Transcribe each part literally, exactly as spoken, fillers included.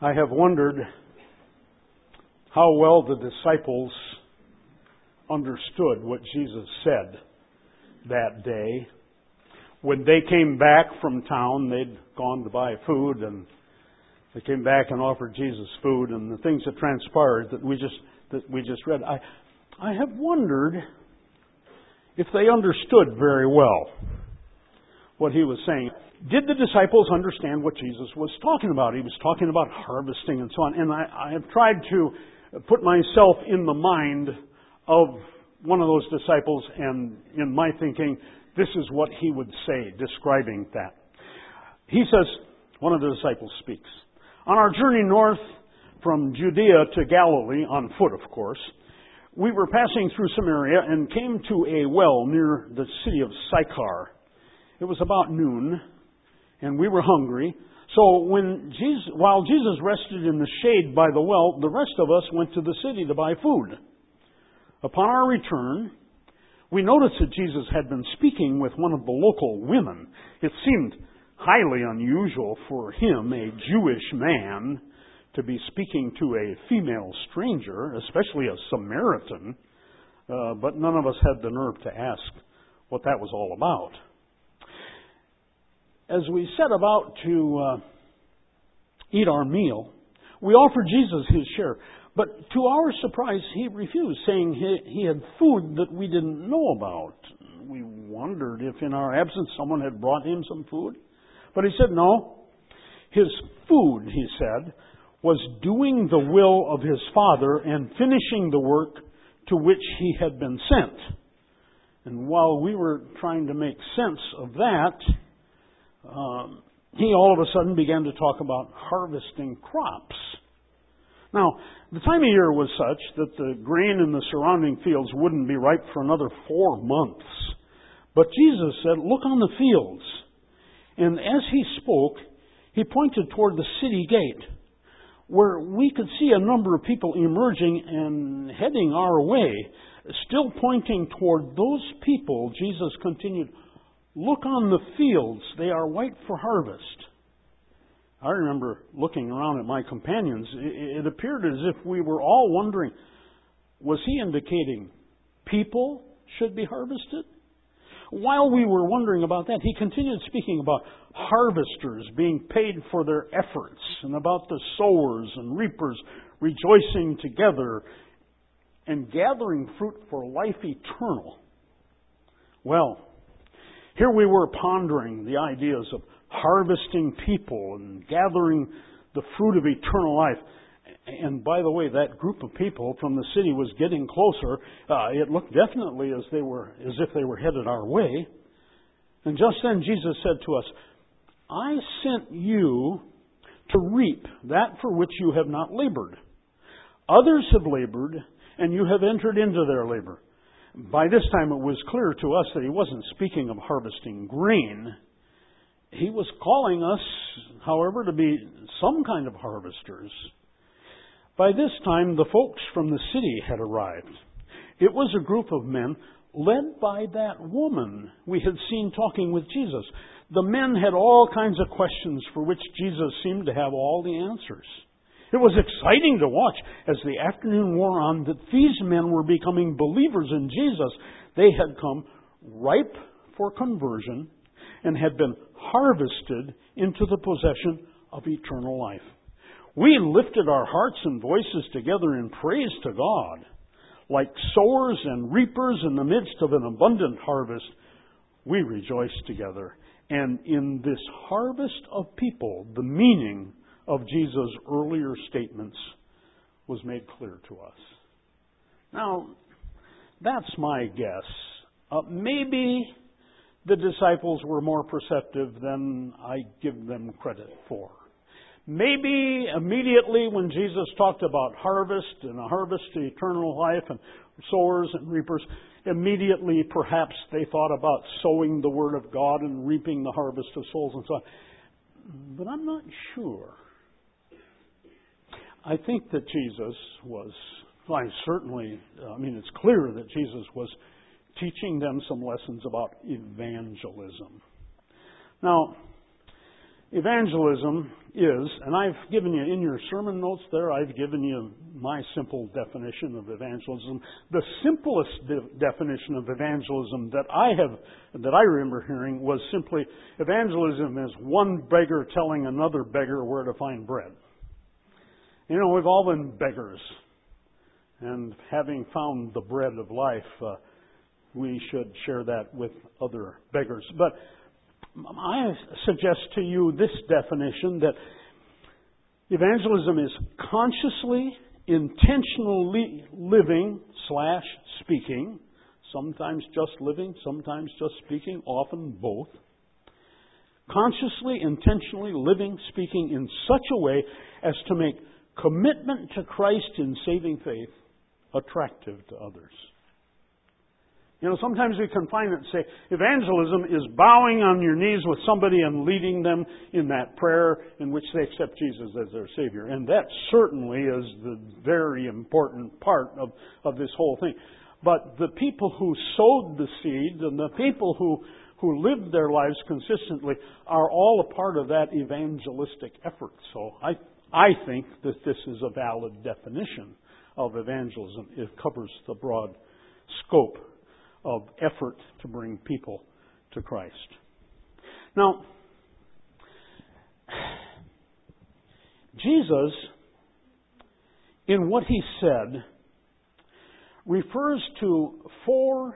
I have wondered how well the disciples understood what Jesus said that day. When they came back from town, they'd gone to buy food, and they came back and offered Jesus food, and the things that transpired that we just that we just read. I I have wondered if they understood very well what he was saying. Did the disciples understand what Jesus was talking about? He was talking about harvesting and so on. And I, I have tried to put myself in the mind of one of those disciples, and in my thinking, this is what he would say, describing that. He says, one of the disciples speaks, "On our journey north from Judea to Galilee, on foot of course, we were passing through Samaria and came to a well near the city of Sychar. It was about noon, and we were hungry. So when Jesus, while Jesus rested in the shade by the well, the rest of us went to the city to buy food. Upon our return, we noticed that Jesus had been speaking with one of the local women. It seemed highly unusual for him, a Jewish man, to be speaking to a female stranger, especially a Samaritan, uh, but none of us had the nerve to ask what that was all about. As we set about to uh, eat our meal, we offered Jesus his share. But to our surprise, he refused, saying he, he had food that we didn't know about. We wondered if in our absence someone had brought him some food. But he said no. His food, he said, was doing the will of his Father and finishing the work to which he had been sent. And while we were trying to make sense of that, Um, he all of a sudden began to talk about harvesting crops. Now, the time of year was such that the grain in the surrounding fields wouldn't be ripe for another four months. But Jesus said, "Look on the fields." And as he spoke, he pointed toward the city gate, where we could see a number of people emerging and heading our way. Still pointing toward those people, Jesus continued, "Look on the fields, they are white for harvest." I remember looking around at my companions. It appeared as if we were all wondering, was he indicating people should be harvested? While we were wondering about that, he continued speaking about harvesters being paid for their efforts, and about the sowers and reapers rejoicing together and gathering fruit for life eternal. Well, here we were pondering the ideas of harvesting people and gathering the fruit of eternal life. And by the way, that group of people from the city was getting closer. Uh, it looked definitely as they were, as if they were headed our way. And just then Jesus said to us, "I sent you to reap that for which you have not labored. Others have labored, and you have entered into their labor." By this time it was clear to us that he wasn't speaking of harvesting grain. He was calling us, however, to be some kind of harvesters. By this time the folks from the city had arrived. It was a group of men led by that woman we had seen talking with Jesus. The men had all kinds of questions for which Jesus seemed to have all the answers. It was exciting to watch as the afternoon wore on that these men were becoming believers in Jesus. They had come ripe for conversion and had been harvested into the possession of eternal life. We lifted our hearts and voices together in praise to God. Like sowers and reapers in the midst of an abundant harvest, we rejoiced together. And in this harvest of people, the meaning of Jesus' earlier statements was made clear to us. Now, that's my guess. Uh, maybe the disciples were more perceptive than I give them credit for. Maybe immediately when Jesus talked about harvest and a harvest to eternal life and sowers and reapers, immediately perhaps they thought about sowing the Word of God and reaping the harvest of souls and so on. But I'm not sure. I think that Jesus was, well, I certainly, I mean, it's clear that Jesus was teaching them some lessons about evangelism. Now, Evangelism is, and I've given you in your sermon notes there, I've given you my simple definition of evangelism. The simplest de- definition of evangelism that I have, that I remember hearing was simply, evangelism is one beggar telling another beggar where to find bread. You know, we've all been beggars. And having found the bread of life, uh, we should share that with other beggars. But I suggest to you this definition, that evangelism is consciously, intentionally living slash speaking, sometimes just living, sometimes just speaking, often both. Consciously, intentionally living, speaking in such a way as to make commitment to Christ in saving faith attractive to others. You know, sometimes we confine it and say, evangelism is bowing on your knees with somebody and leading them in that prayer in which they accept Jesus as their Savior. And that certainly is the very important part of, of this whole thing. But the people who sowed the seed and the people who, who lived their lives consistently are all a part of that evangelistic effort. So I, I think that this is a valid definition of evangelism. It covers the broad scope of effort to bring people to Christ. Now, Jesus, in what He said, refers to four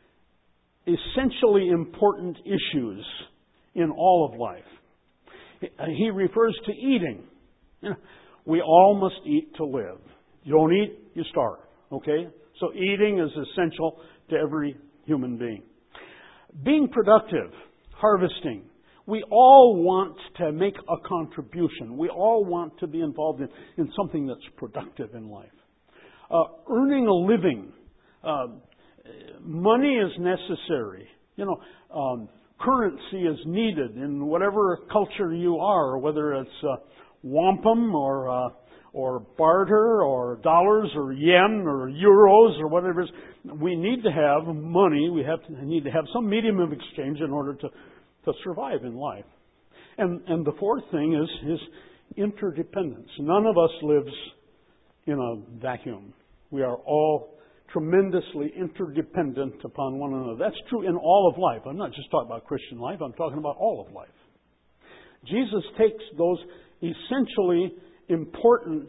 essentially important issues in all of life. He refers to eating. We all must eat to live. You don't eat, you starve. Okay? So eating is essential to every human being. Being productive, harvesting. We all want to make a contribution. We all want to be involved in, in something that's productive in life. Uh, earning a living. Uh, money is necessary. You know, um, currency is needed in whatever culture you are, whether it's uh, wampum or uh, or barter or dollars or yen or euros or whatever it is. We need to have money. We have to, need to have some medium of exchange in order to, to survive in life. And and the fourth thing is, is interdependence. None of us lives in a vacuum. We are all tremendously interdependent upon one another. That's true in all of life. I'm not just talking about Christian life. I'm talking about all of life. Jesus takes those essentially important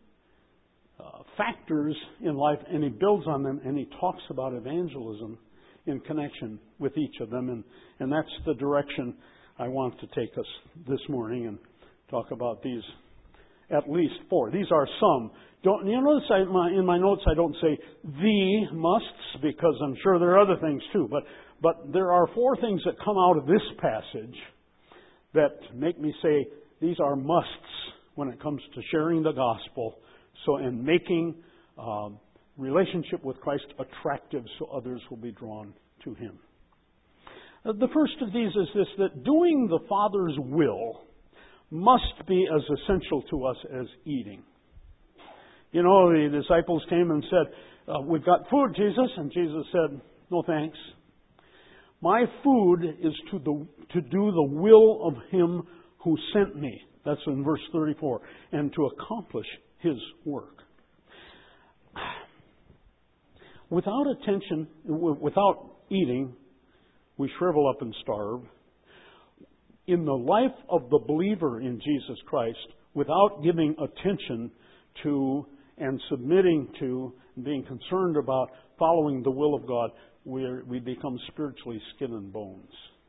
uh, factors in life and He builds on them, and He talks about evangelism in connection with each of them. And, and that's the direction I want to take us this morning, and talk about these at least four. These are some. Don't you notice I, my, in my notes I don't say the musts, because I'm sure there are other things too. But but there are four things that come out of this passage that make me say these are musts when it comes to sharing the gospel, so and making um, relationship with Christ attractive so others will be drawn to Him. Uh, the first of these is this, that doing the Father's will must be as essential to us as eating. You know, the disciples came and said, uh, we've got food, Jesus. And Jesus said, no thanks. My food is to, the, to do the will of Him who sent me. That's in verse thirty-four. And to accomplish His work. Without attention, without eating, we shrivel up and starve. In the life of the believer in Jesus Christ, without giving attention to and submitting to and being concerned about following the will of God, we we become spiritually skin and bones.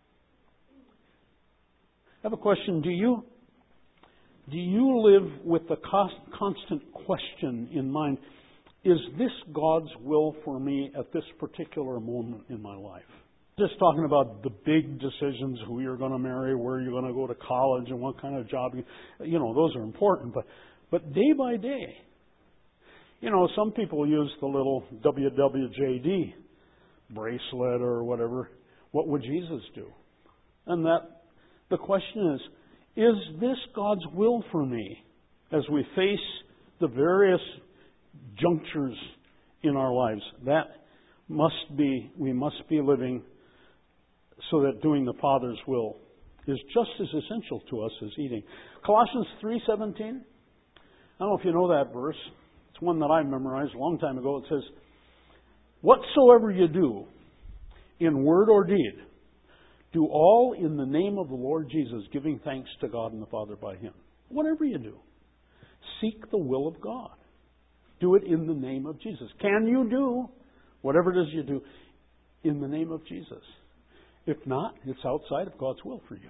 I have a question. Do you do you live with the constant question in mind, is this God's will for me at this particular moment in my life? Just talking about the big decisions, who you're going to marry, where you're going to go to college, and what kind of job you, you know, those are important. But, but day by day, you know, some people use the little W W J D bracelet or whatever. What would Jesus do? And that the question is, is this God's will for me as we face the various junctures in our lives? That must be, we must be living so that doing the Father's will is just as essential to us as eating. Colossians three seventeen. I don't know if you know that verse. It's one that I memorized a long time ago. It says, "Whatsoever you do, in word or deed, do all in the name of the Lord Jesus, giving thanks to God and the Father by Him." Whatever you do, seek the will of God. Do it in the name of Jesus. Can you do whatever it is you do in the name of Jesus? If not, it's outside of God's will for you.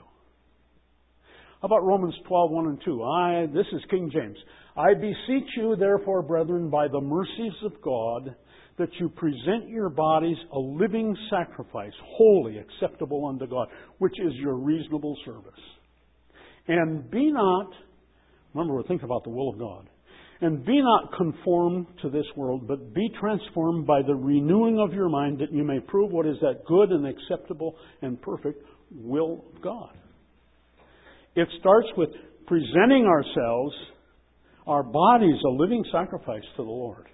How about Romans twelve, one and two? I, this is King James. "I beseech you, therefore, brethren, by the mercies of God, that you present your bodies a living sacrifice, holy, acceptable unto God, which is your reasonable service. And be not," remember we're thinking about the will of God, "and be not conformed to this world, but be transformed by the renewing of your mind, that you may prove what is that good and acceptable and perfect will of God." It starts with presenting ourselves, our bodies, a living sacrifice to the Lord.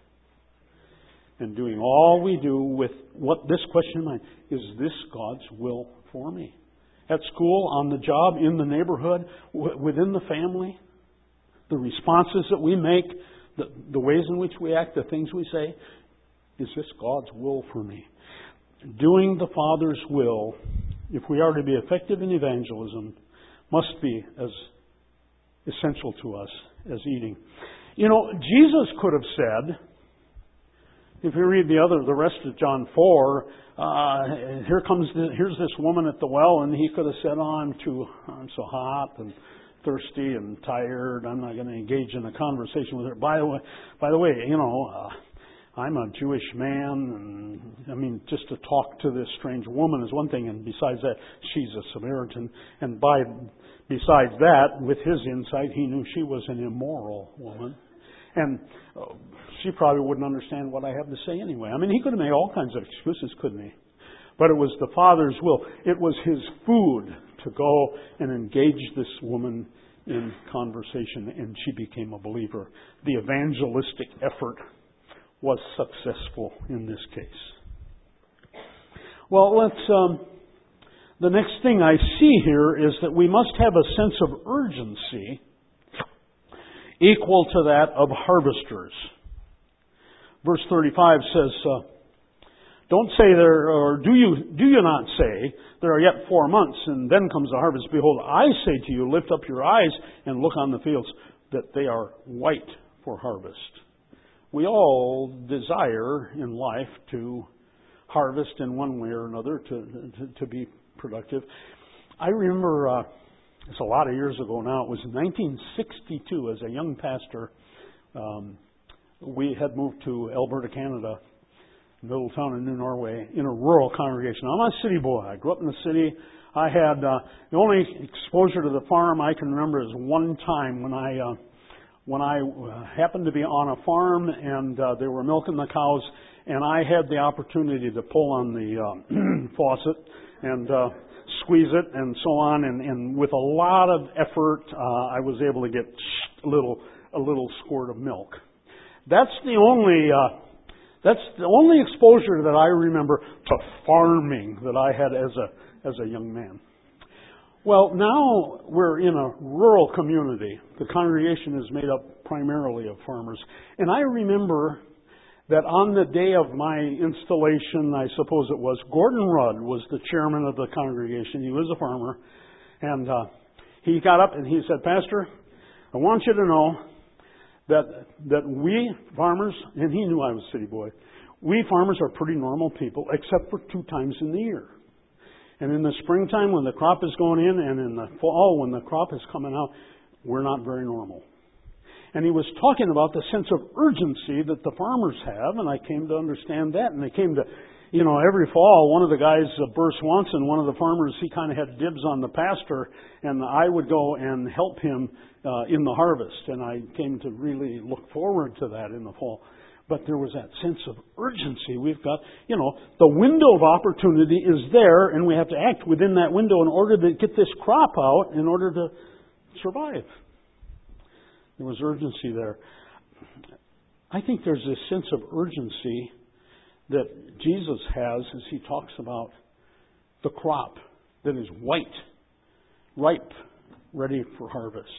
And doing all we do with what this question in mind: is this God's will for me? At school, on the job, in the neighborhood, w- within the family, the responses that we make, the, the ways in which we act, the things we say, is this God's will for me? Doing the Father's will, if we are to be effective in evangelism, must be as essential to us as eating. You know, Jesus could have said, if you read the other, the rest of John four, uh, here comes, the, here's this woman at the well, and he could have said, "Oh, I'm too, I'm so hot and thirsty and tired. I'm not going to engage in a conversation with her. By the way, by the way, you know, uh, I'm a Jewish man, and I mean, just to talk to this strange woman is one thing, and besides that, she's a Samaritan. And by besides that, with his insight, he knew she was an immoral woman, and uh, she probably wouldn't understand what I have to say anyway." I mean, he could have made all kinds of excuses, couldn't he? But it was the Father's will. It was His food to go and engage this woman in conversation, and she became a believer. The evangelistic effort was successful in this case. Well, let's. Um, the next thing I see here is that we must have a sense of urgency equal to that of harvesters. Verse thirty-five says, uh, "Don't say there, or do you do you not say, there are yet four months, and then comes the harvest? Behold, I say to you, lift up your eyes and look on the fields, that they are white for harvest." We all desire in life to harvest in one way or another, to to, to be productive. I remember, uh, it's a lot of years ago now, it was in nineteen sixty-two, as a young pastor, um, we had moved to Alberta, Canada, little town in New Norway, in a rural congregation. I'm a city boy. I grew up in the city. I had, uh, the only exposure to the farm I can remember is one time when I, uh, when I uh, happened to be on a farm, and uh, they were milking the cows, and I had the opportunity to pull on the uh, faucet and uh, squeeze it and so on, and, and with a lot of effort, uh, I was able to get a little, a little squirt of milk. That's the only, uh, that's the only exposure that I remember to farming that I had as a, as a young man. Well, now we're in a rural community. The congregation is made up primarily of farmers. And I remember that on the day of my installation, I suppose it was, Gordon Rudd was the chairman of the congregation. He was a farmer. And uh, he got up and he said, "Pastor, I want you to know that that we farmers," and he knew I was a city boy, "we farmers are pretty normal people, except for two times in the year. And in the springtime when the crop is going in, and in the fall when the crop is coming out, we're not very normal." And he was talking about the sense of urgency that the farmers have, and I came to understand that. And they came to, you know, every fall, one of the guys, uh, Burr Swanson, one of the farmers, he kind of had dibs on the pastor, and I would go and help him uh, in the harvest. And I came to really look forward to that in the fall. But there was that sense of urgency. We've got, you know, the window of opportunity is there, and we have to act within that window in order to get this crop out, in order to survive. There was urgency there. I think there's this sense of urgency that Jesus has as he talks about the crop that is white, ripe, ready for harvest.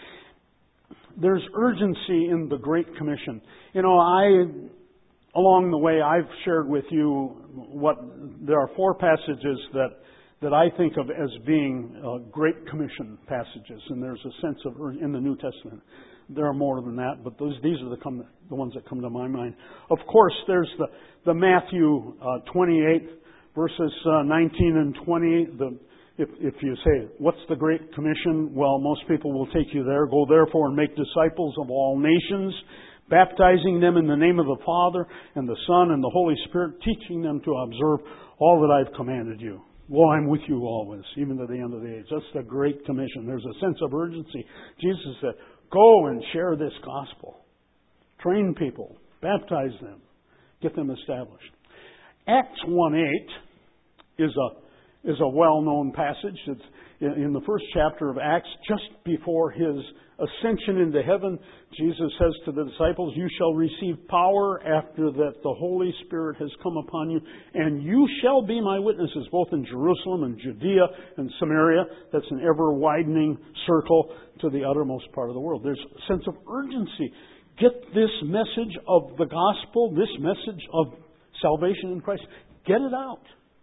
There's urgency in the Great Commission. You know, I, along the way, I've shared with you what, there are four passages that, that I think of as being uh, Great Commission passages, and there's a sense of, in the New Testament. There are more than that, but those, these are the, come, the ones that come to my mind. Of course, there's the, the Matthew uh, twenty-eight, verses uh, nineteen and twenty. The, if, if you say, what's the Great Commission? Well, most people will take you there. Go therefore and make disciples of all nations, baptizing them in the name of the Father and the Son and the Holy Spirit, teaching them to observe all that I've commanded you. Well, I'm with you always, even to the end of the age. That's the Great Commission. There's a sense of urgency. Jesus said, go and share this gospel. Train people. Baptize them. Get them established. Acts one eight is a, is a well-known passage. It's in the first chapter of Acts, just before His ascension into heaven. Jesus says to the disciples, you shall receive power after that the Holy Spirit has come upon you, and you shall be my witnesses, both in Jerusalem and Judea and Samaria. That's an ever-widening circle to the uttermost part of the world. There's a sense of urgency. Get this message of the gospel, this message of salvation in Christ, get it out.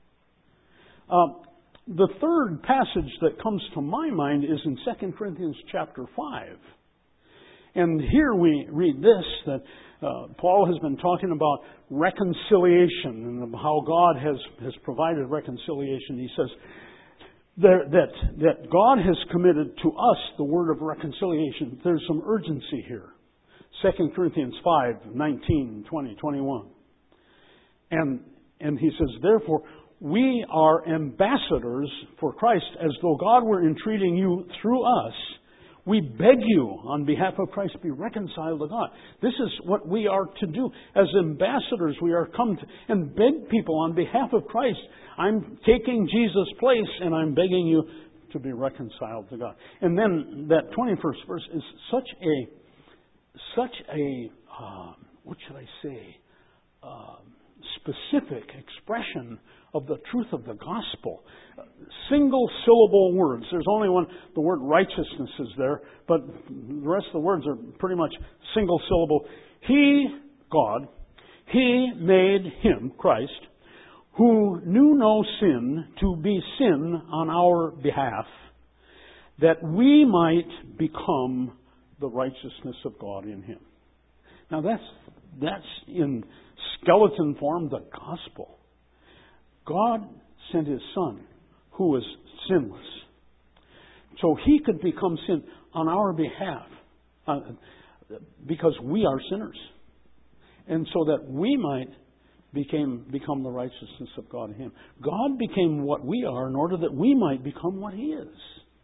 Um, The third passage that comes to my mind is in Second Corinthians chapter five. And here we read this, that uh, Paul has been talking about reconciliation and how God has, has provided reconciliation. He says that, that, that God has committed to us the word of reconciliation. There's some urgency here. Second Corinthians five, nineteen, twenty, twenty-one. And, and he says, therefore, we are ambassadors for Christ, as though God were entreating you through us. We beg you, on behalf of Christ, be reconciled to God. This is what we are to do. As ambassadors, we are come to and beg people on behalf of Christ. I'm taking Jesus' place, and I'm begging you to be reconciled to God. And then that twenty-first verse is such a, such a, uh, what should I say, uh, specific expression of the truth of the gospel. Single syllable words. There's only one, the word righteousness is there, but the rest of the words are pretty much single syllable. He, God, He made Him, Christ, who knew no sin, to be sin on our behalf, that we might become the righteousness of God in Him. Now that's, that's in skeleton form the gospel. God sent His Son, who was sinless, so He could become sin on our behalf, uh, because we are sinners, and so that we might became, become the righteousness of God in Him. God became what we are in order that we might become what He is.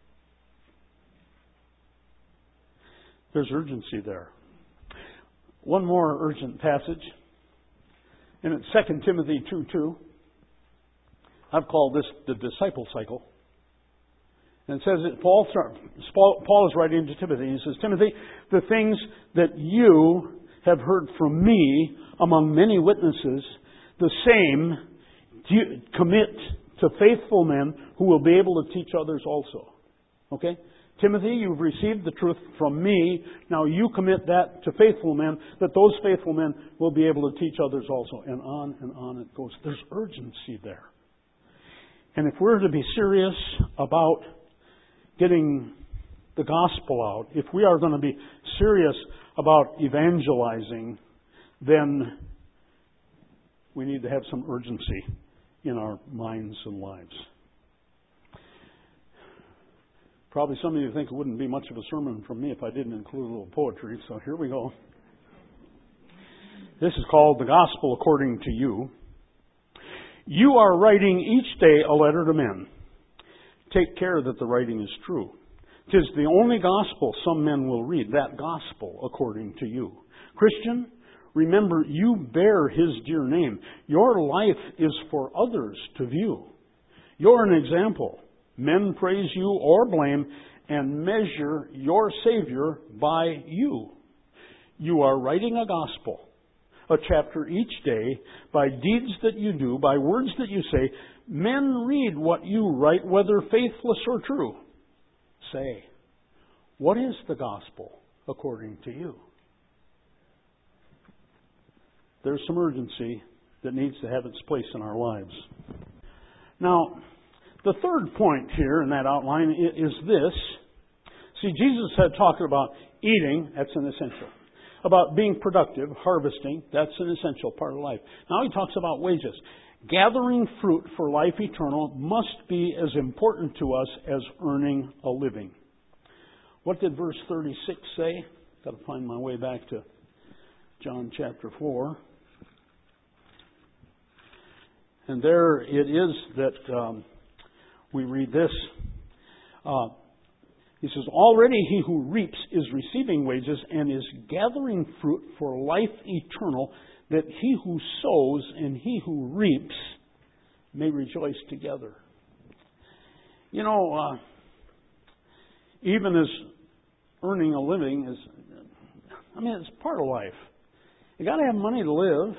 There's urgency there. One more urgent passage, and it's Second Timothy two two. I've called this the disciple cycle. And it says that Paul, Paul is writing to Timothy. He says, Timothy, the things that you have heard from me among many witnesses, the same commit to faithful men who will be able to teach others also. Okay? Timothy, you've received the truth from me. Now you commit that to faithful men, that those faithful men will be able to teach others also. And on and on it goes. There's urgency there. And if we're to be serious about getting the gospel out, if we are going to be serious about evangelizing, then we need to have some urgency in our minds and lives. Probably some of you think it wouldn't be much of a sermon from me if I didn't include a little poetry, so here we go. This is called The Gospel According to You. You are writing each day a letter to men. Take care that the writing is true. 'Tis the only gospel some men will read, that gospel according to you. Christian, remember you bear His dear name. Your life is for others to view. You're an example. Men praise you or blame and measure your Savior by you. You are writing a gospel, a chapter each day, by deeds that you do, by words that you say. Men read what you write, whether faithless or true. say? What is the gospel according to you? There's some urgency that needs to have its place in our lives. Now, the third point here in that outline is this. See, Jesus had talked about eating, that's an essential. About being productive, harvesting, that's an essential part of life. Now he talks about wages. Gathering fruit for life eternal must be as important to us as earning a living. What did verse thirty-six say? Got to find my way back to John chapter four. And there it is that um, we read this. Uh, he says, already he who reaps is receiving wages and is gathering fruit for life eternal, that he who sows and he who reaps may rejoice together. You know, uh, even as earning a living is, I mean, it's part of life. You got to have money to live.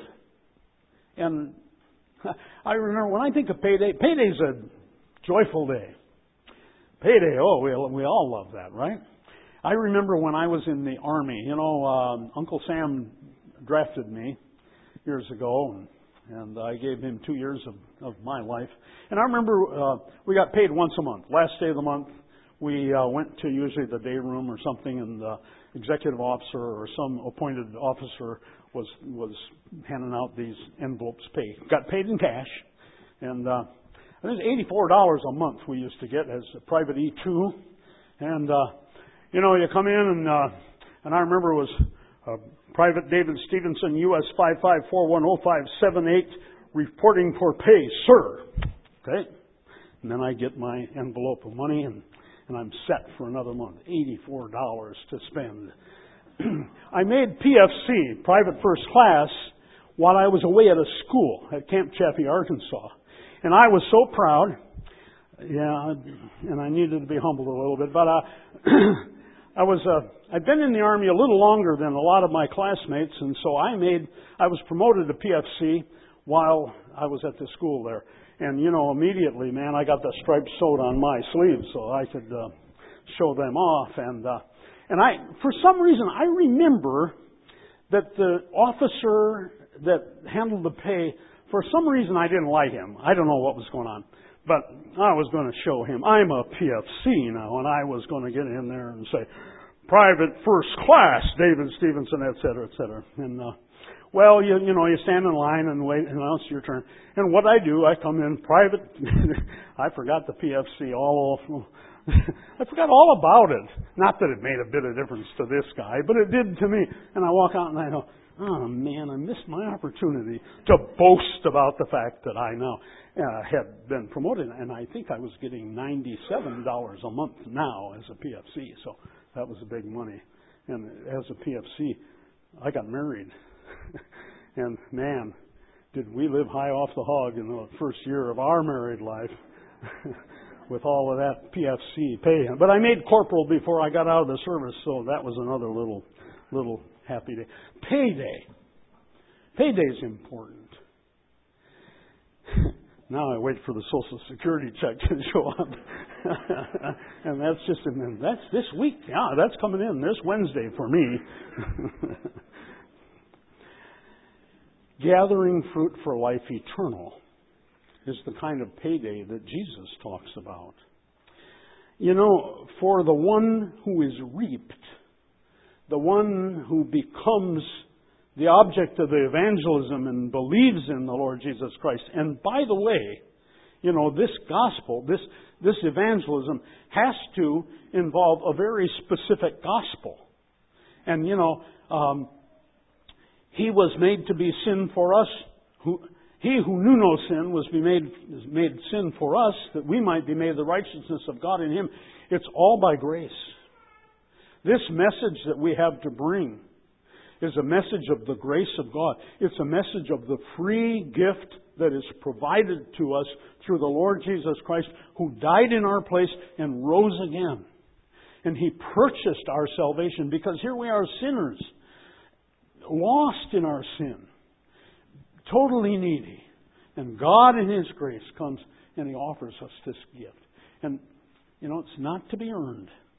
And I remember when I think of payday, payday's a joyful day. Payday, oh, we, we all love that, right? I remember when I was in the Army, you know, um, Uncle Sam drafted me years ago, and, and I gave him two years of, of my life. And I remember uh, we got paid once a month. Last day of the month, we uh, went to usually the day room or something, and the executive officer or some appointed officer was was handing out these envelopes paid. Got paid in cash, and uh, I think it was eighty-four dollars a month we used to get as a private E two. And, uh, you know, you come in, and uh, and I remember it was uh, Private David Stevenson, U S five five four one zero five seven eight, reporting for pay, sir. Okay? And then I get my envelope of money, and, and I'm set for another month. eighty-four dollars to spend. I made P F C, Private First Class, while I was away at a school at Camp Chaffee, Arkansas. And I was so proud, yeah, and I needed to be humbled a little bit, but uh, I was, uh, I'd been in the Army a little longer than a lot of my classmates, and so I made, I was promoted to P F C while I was at the school there. And, you know, immediately, man, I got the stripes sewed on my sleeves so I could uh, show them off. And, uh, and I, for some reason, I remember that the officer that handled the pay, for some reason, I didn't like him. I don't know what was going on. But I was going to show him, I'm a P F C now, and I was going to get in there and say, Private First Class, David Stevenson, et cetera, et cetera. And, uh, well, you, you know, you stand in line and wait, and now it's your turn. And what I do, I come in private. I forgot the P F C all I forgot all about it. Not that it made a bit of difference to this guy, but it did to me. And I walk out and I go, oh man, I missed my opportunity to boast about the fact that I now uh, had been promoted. And I think I was getting ninety-seven dollars a month now as a P F C. So that was a big money. And as a P F C, I got married. And man, did we live high off the hog in the first year of our married life with all of that P F C pay. But I made corporal before I got out of the service, so that was another little little happy day. Payday. Payday's important. Now I wait for the Social Security check to show up. And that's just, that's this week. Yeah, that's coming in this Wednesday for me. Gathering fruit for life eternal is the kind of payday that Jesus talks about. You know, for the one who is reaped, the one who becomes the object of the evangelism and believes in the Lord Jesus Christ. And by the way, you know, this gospel, this, this evangelism has to involve a very specific gospel. And, you know, um, He was made to be sin for us. Who, he who knew no sin was be made, made sin for us, that we might be made the righteousness of God in Him. It's all by grace. This message that we have to bring is a message of the grace of God. It's a message of the free gift that is provided to us through the Lord Jesus Christ, who died in our place and rose again. And He purchased our salvation, because here we are sinners, lost in our sin, totally needy. And God in His grace comes and He offers us this gift. And, you know, it's not to be earned.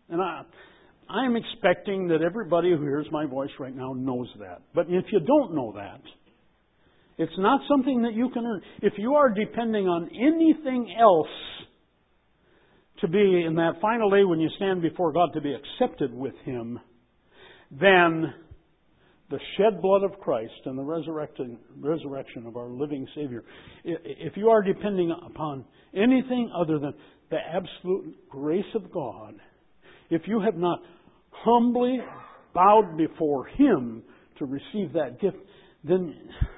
And I, I'm expecting that everybody who hears my voice right now knows that. But if you don't know that, it's not something that you can earn. If you are depending on anything else to be in that final day when you stand before God to be accepted with Him, then the shed blood of Christ and the resurrection, resurrection of our living Savior, if you are depending upon anything other than the absolute grace of God, if you have not humbly bowed before Him to receive that gift, then,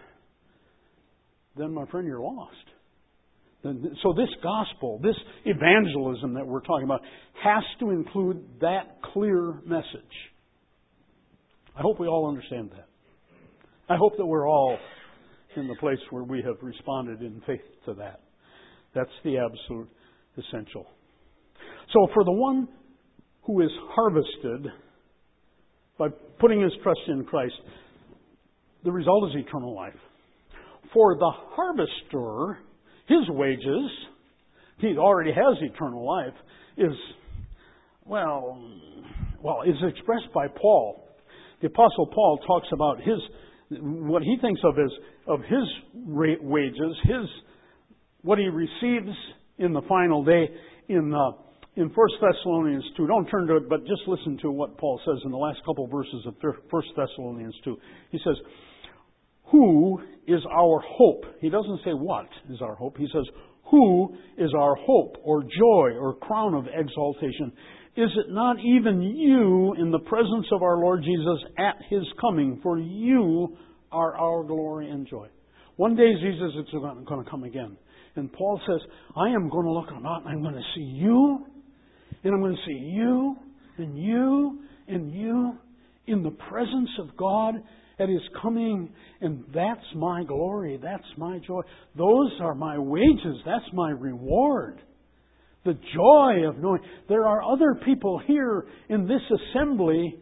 then my friend, you're lost. So this gospel, this evangelism that we're talking about, has to include that clear message. I hope we all understand that. I hope that we're all in the place where we have responded in faith to that. That's the absolute essential. So for the one who is harvested by putting his trust in Christ, the result is eternal life. For the harvester, his wages, he already has eternal life, is, well, well, is expressed by Paul. The Apostle Paul talks about his, what he thinks of as, of his wages, his, what he receives in the final day in, uh, in First Thessalonians two. Don't turn to it, but just listen to what Paul says in the last couple of verses of First Thessalonians two. He says, who is our hope? He doesn't say what is our hope. He says, who is our hope or joy or crown of exaltation? Is it not even you in the presence of our Lord Jesus at His coming? For you are our glory and joy. One day Jesus is going to come again. And Paul says, I am going to look about and I'm going to see you. And I'm going to see you and you and you in the presence of God at His coming. And that's my glory. That's my joy. Those are my wages. That's my reward. The joy of knowing there are other people here in this assembly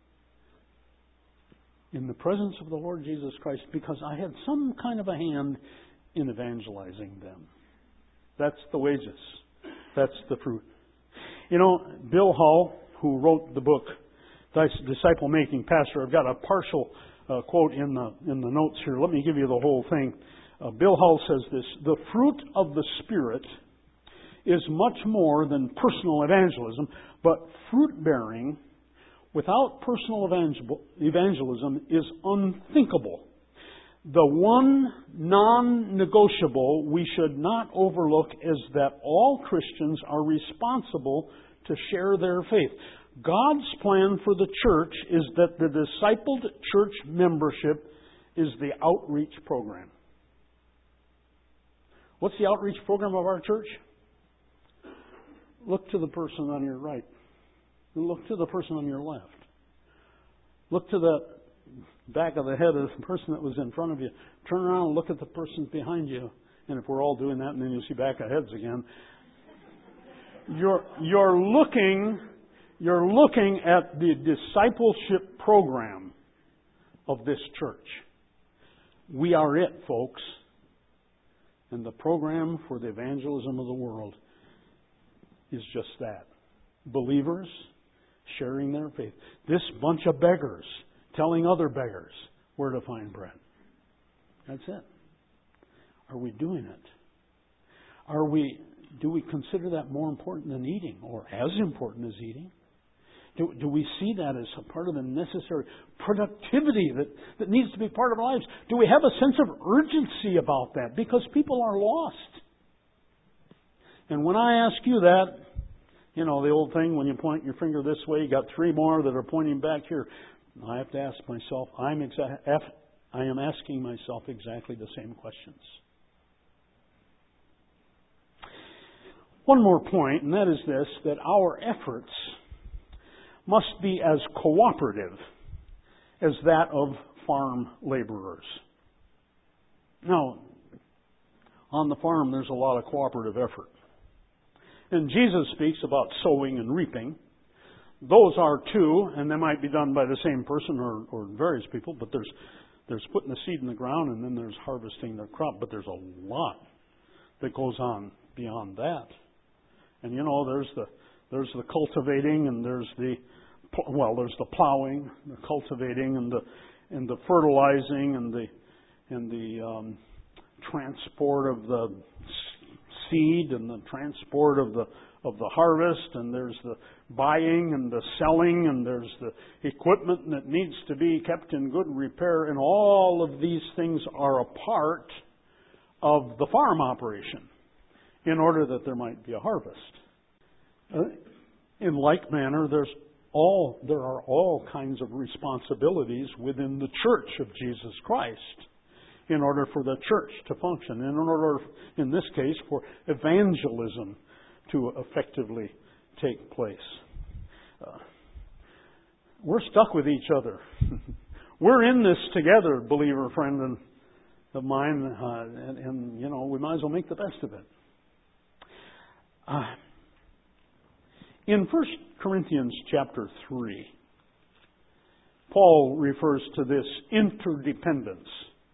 in the presence of the Lord Jesus Christ because I had some kind of a hand in evangelizing them. That's the wages. That's the fruit. You know, Bill Hull, who wrote the book Disciple Making Pastor, I've got a partial uh, quote in the in the notes here. Let me give you the whole thing. Uh, Bill Hull says this: the fruit of the Spirit is much more than personal evangelism, but fruit-bearing without personal evangel- evangelism is unthinkable. The one non-negotiable we should not overlook is that all Christians are responsible to share their faith. God's plan for the church is that the discipled church membership is the outreach program. What's the outreach program of our church? Look to the person on your right. Look to the person on your left. Look to the back of the head of the person that was in front of you. Turn around and look at the person behind you. And if we're all doing that, and then you'll see back of heads again. You're, you're looking, you're looking at the discipleship program of this church. We are it, folks. And the program for the evangelism of the world is just that. Believers sharing their faith. This bunch of beggars telling other beggars where to find bread. That's it. Are we doing it? Are we, do we consider that more important than eating, or as important as eating? Do, do we see that as a part of the necessary productivity that, that needs to be part of our lives? Do we have a sense of urgency about that? Because people are lost. And when I ask you that, you know, the old thing, when you point your finger this way, you got three more that are pointing back here. I have to ask myself, I'm exa- I am asking myself exactly the same questions. One more point, and that is this, that our efforts must be as cooperative as that of farm laborers. Now, on the farm, there's a lot of cooperative effort. And Jesus speaks about sowing and reaping. Those are two, and they might be done by the same person or, or various people, but there's there's putting the seed in the ground and then there's harvesting the crop. But there's a lot that goes on beyond that. And you know, there's the, There's the cultivating, and there's the well, there's the plowing, the cultivating, and the and the fertilizing, and the and the um, transport of the seed, and the transport of the of the harvest, and there's the buying and the selling, and there's the equipment that needs to be kept in good repair, and all of these things are a part of the farm operation in order that there might be a harvest. Uh, in like manner, there's all there are all kinds of responsibilities within the church of Jesus Christ in order for the church to function, and in order, in this case, for evangelism to effectively take place. Uh, we're stuck with each other. We're in this together, believer friend and of mine, uh, and, and you know we might as well make the best of it. Uh, in First Corinthians chapter three, Paul refers to this interdependence.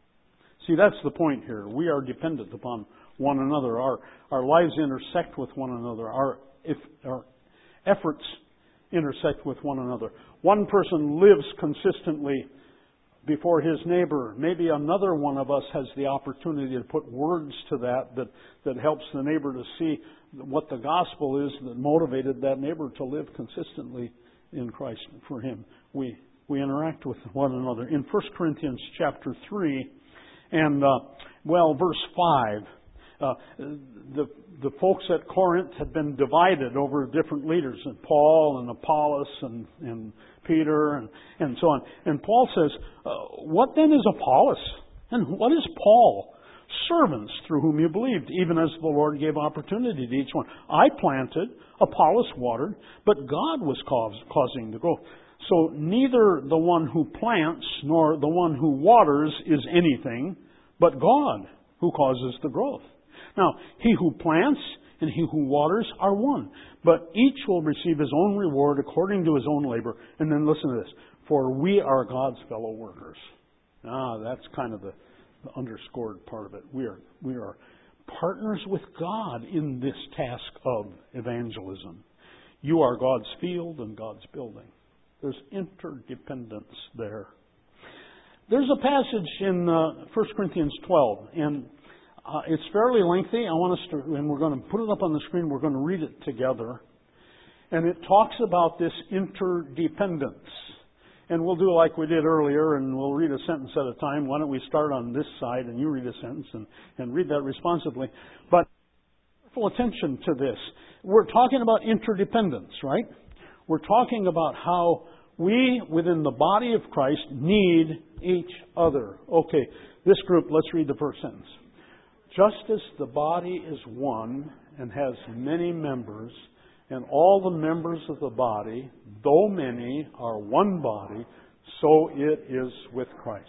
See, that's the point here. We are dependent upon one another. Our our lives intersect with one another. Our if our efforts intersect with one another. One person lives consistently before his neighbor. Maybe another one of us has the opportunity to put words to that that, that helps the neighbor to see what the gospel is that motivated that neighbor to live consistently in Christ for him. We we interact with one another. In First Corinthians chapter three and, uh, well, verse five, uh, the, the folks at Corinth had been divided over different leaders, and Paul and Apollos and, and Peter and, and so on. And Paul says, uh, what then is Apollos? And what is Paul? Servants through whom you believed, even as the Lord gave opportunity to each one. I planted, Apollos watered, but God was cause, causing the growth. So neither the one who plants nor the one who waters is anything, but God who causes the growth. Now, he who plants and he who waters are one, but each will receive his own reward according to his own labor. And then listen to this, for we are God's fellow workers. Ah, that's kind of the, the underscored part of it. We are, we are partners with God in this task of evangelism. You are God's field and God's building. There's interdependence there. There's a passage in uh, First Corinthians twelve, and uh, it's fairly lengthy. I want us to, and we're going to put it up on the screen. We're going to read it together. And it talks about this interdependence. And we'll do like we did earlier, and we'll read a sentence at a time. Why don't we start on this side, and you read a sentence, and, and read that responsibly. But full attention to this. We're talking about interdependence, right? We're talking about how we, within the body of Christ, need each other. Okay, this group, let's read the first sentence. Just as the body is one and has many members, and all the members of the body, though many, are one body, so it is with Christ.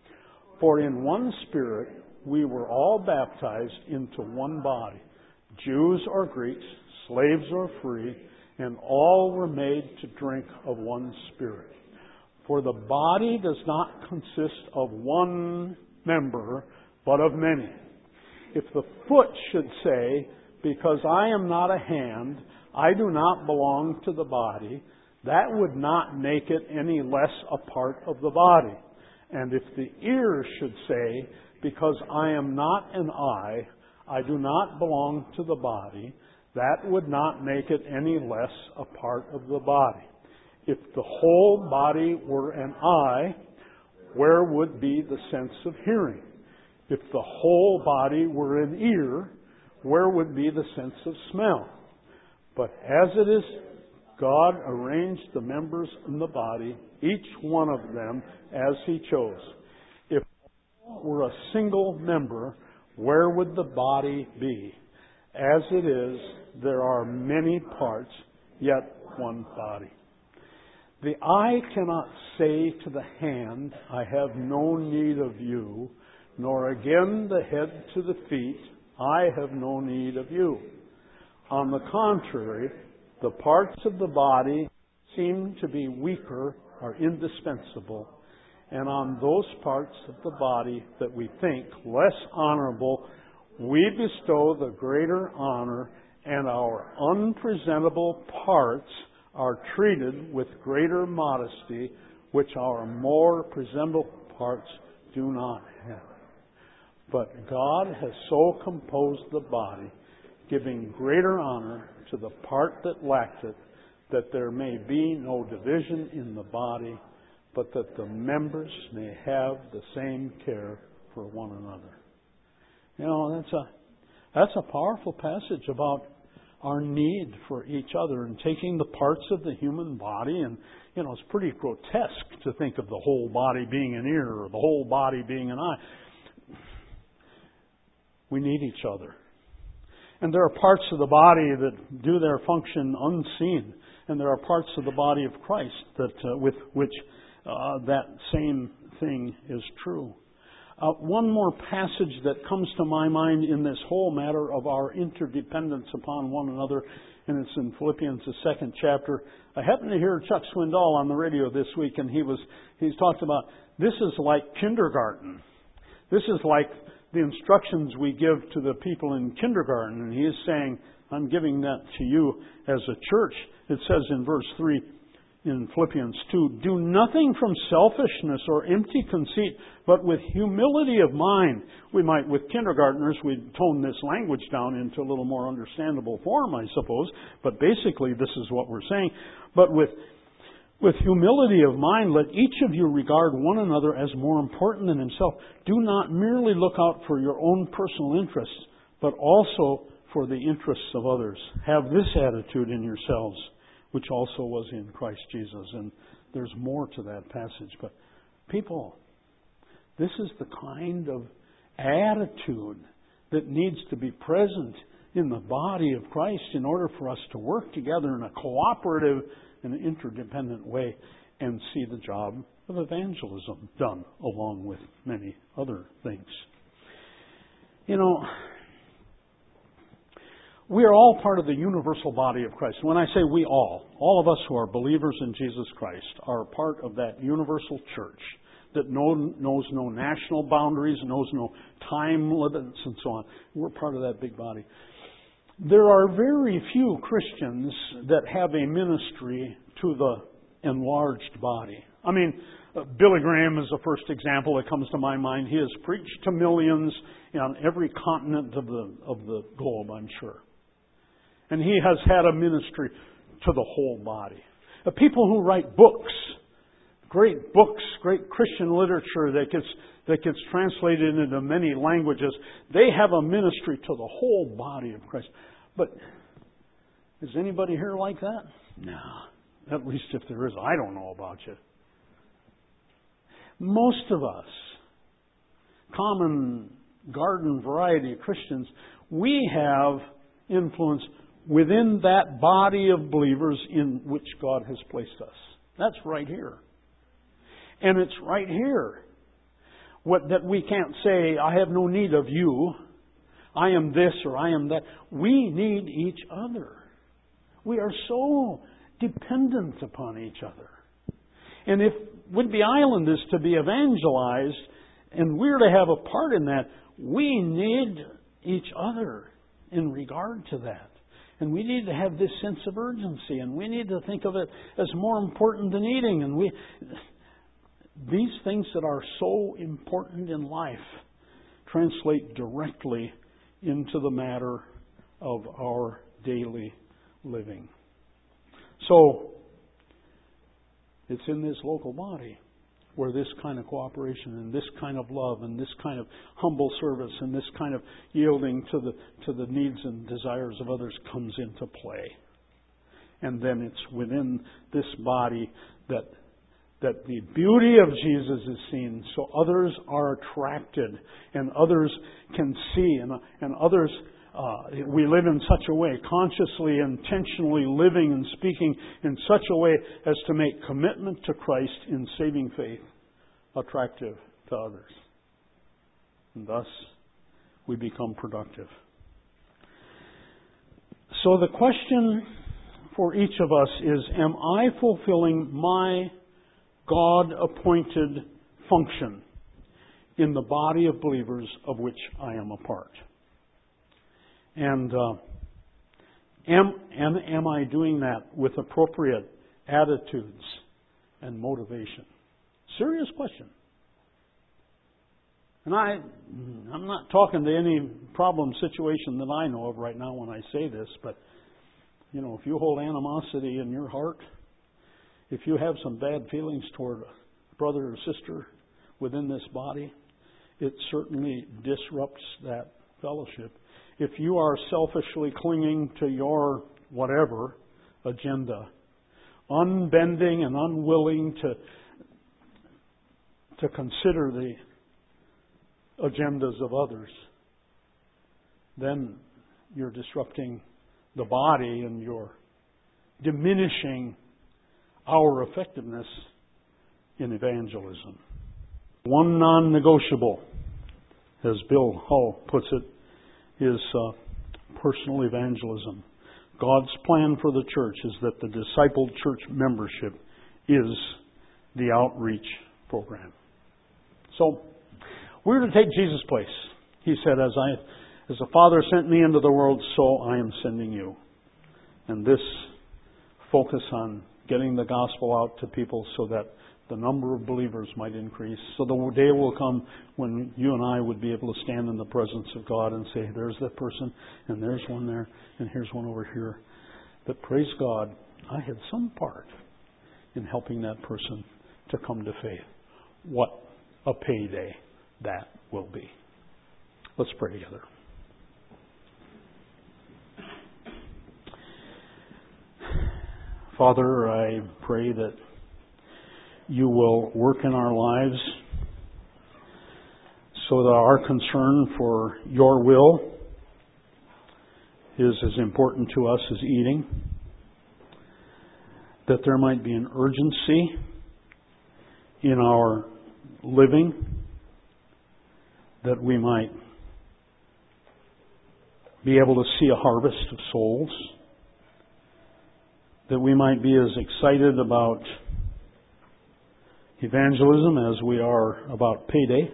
For in one Spirit we were all baptized into one body, Jews or Greeks, slaves or free, and all were made to drink of one Spirit. For the body does not consist of one member, but of many. If the foot should say, because I am not a hand, I do not belong to the body, that would not make it any less a part of the body. And if the ear should say, because I am not an eye, I do not belong to the body, that would not make it any less a part of the body. If the whole body were an eye, where would be the sense of hearing? If the whole body were an ear, where would be the sense of smell? But as it is, God arranged the members in the body, each one of them as He chose. If all were a single member, where would the body be? As it is, there are many parts, yet one body. The eye cannot say to the hand, I have no need of you, nor again the head to the feet, I have no need of you. On the contrary, the parts of the body seem to be weaker or indispensable, and on those parts of the body that we think less honorable, we bestow the greater honor, and our unpresentable parts are treated with greater modesty, which our more presentable parts do not have. But God has so composed the body, giving greater honor to the part that lacked it, that there may be no division in the body, but that the members may have the same care for one another. You know, that's a that's a powerful passage about our need for each other and taking the parts of the human body. And, you know, it's pretty grotesque to think of the whole body being an ear or the whole body being an eye. We need each other. And there are parts of the body that do their function unseen. And there are parts of the body of Christ that uh, with which uh, that same thing is true. Uh, one more passage that comes to my mind in this whole matter of our interdependence upon one another, and it's in Philippians, the second chapter. I happened to hear Chuck Swindoll on the radio this week, and he was he's talked about this is like kindergarten. This is like the instructions we give to the people in kindergarten, and he is saying, I'm giving that to you as a church. It says in verse three in Philippians two, do nothing from selfishness or empty conceit, but with humility of mind. We might, with kindergartners, we'd tone this language down into a little more understandable form, I suppose. But basically, this is what we're saying. But with with humility of mind, let each of you regard one another as more important than himself. Do not merely look out for your own personal interests, but also for the interests of others. Have this attitude in yourselves, which also was in Christ Jesus. And there's more to that passage. But people, this is the kind of attitude that needs to be present in the body of Christ in order for us to work together in a cooperative and interdependent way and see the job of evangelism done along with many other things. You know, we are all part of the universal body of Christ. When I say we all, all of us who are believers in Jesus Christ are part of that universal church that know, knows no national boundaries, knows no time limits, and so on. We're part of that big body. There are very few Christians that have a ministry to the enlarged body. I mean, uh, Billy Graham is the first example that comes to my mind. He has preached to millions on every continent of the of the globe, I'm sure. And he has had a ministry to the whole body. The people who write books, great books, great Christian literature that gets that gets translated into many languages, they have a ministry to the whole body of Christ. But is anybody here like that? No. At least if there is, I don't know about you. Most of us, common garden variety Christians, we have influence within that body of believers in which God has placed us. That's right here. And it's right here what, that we can't say, I have no need of you. I am this or I am that. We need each other. We are so dependent upon each other. And if Whidbey Island is to be evangelized and we're to have a part in that, we need each other in regard to that. And we need to have this sense of urgency, and we need to think of it as more important than eating. And we, these things that are so important in life translate directly into the matter of our daily living. So, it's in this local body where this kind of cooperation and this kind of love and this kind of humble service and this kind of yielding to the to the needs and desires of others comes into play. And then it's within this body that that the beauty of Jesus is seen, so others are attracted and others can see and and others uh, we live in such a way, consciously, intentionally living and speaking in such a way as to make commitment to Christ in saving faith attractive to others. And thus, we become productive. So the question for each of us is, am I fulfilling my God-appointed function in the body of believers of which I am a part? And uh, Am, am, am I doing that with appropriate attitudes and motivation? Serious question. And I, I'm not talking to any problem situation that I know of right now when I say this, but, you know, if you hold animosity in your heart, if you have some bad feelings toward a brother or sister within this body, it certainly disrupts that fellowship. If you are selfishly clinging to your whatever agenda, unbending and unwilling to to consider the agendas of others, then you're disrupting the body and you're diminishing our effectiveness in evangelism. One non-negotiable, as Bill Hull puts it, is uh, personal evangelism. God's plan for the church is that the discipled church membership is the outreach program. So, we're to take Jesus' place. He said, as I, as the Father sent me into the world, so I am sending you. And this focus on getting the gospel out to people so that the number of believers might increase. So the day will come when you and I would be able to stand in the presence of God and say, there's that person, and there's one there, and here's one over here. But praise God, I had some part in helping that person to come to faith. What a payday that will be. Let's pray together. Father, I pray that you will work in our lives so that our concern for your will is as important to us as eating, that there might be an urgency in our living, that we might be able to see a harvest of souls, that we might be as excited about evangelism as we are about payday,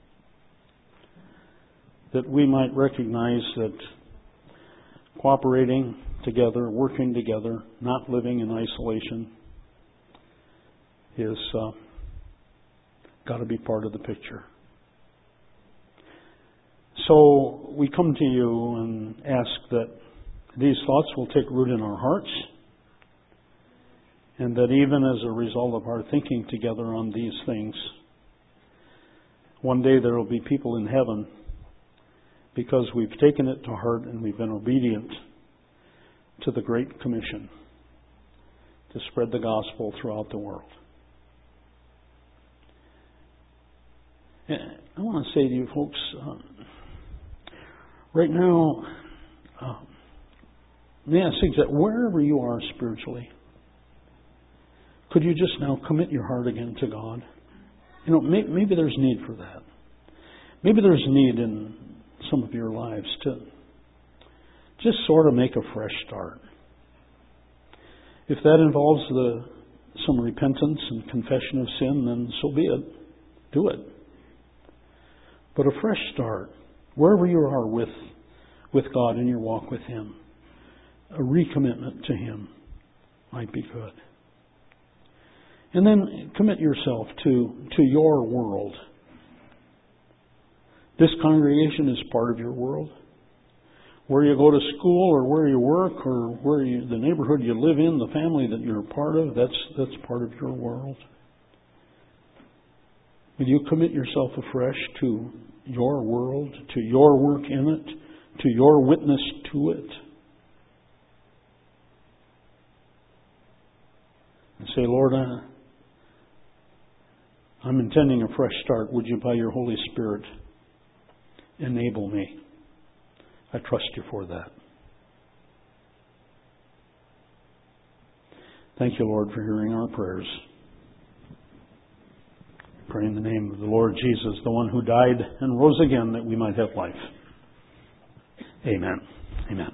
that we might recognize that cooperating together, working together, not living in isolation is uh, got to be part of the picture. So we come to you and ask that these thoughts will take root in our hearts, and that even as a result of our thinking together on these things, one day there will be people in heaven because we've taken it to heart and we've been obedient to the Great Commission to spread the gospel throughout the world. And I want to say to you folks, um, right now, uh, may I suggest, wherever you are spiritually, could you just now commit your heart again to God? You know, may, maybe there's need for that. Maybe there's need in some of your lives to just sort of make a fresh start. If that involves the, some repentance and confession of sin, then so be it. Do it. But a fresh start, wherever you are with, with God in your walk with Him, a recommitment to Him might be good. And then commit yourself to, to your world. This congregation is part of your world. Where you go to school or where you work or where you, the neighborhood you live in, the family that you're a part of, that's, that's part of your world. Will you commit yourself afresh to your world, to your work in it, to your witness to it? And say, Lord, I, I'm intending a fresh start. Would you, by your Holy Spirit, enable me? I trust you for that. Thank you, Lord, for hearing our prayers. Pray in the name of the Lord Jesus, the one who died and rose again that we might have life. Amen. Amen.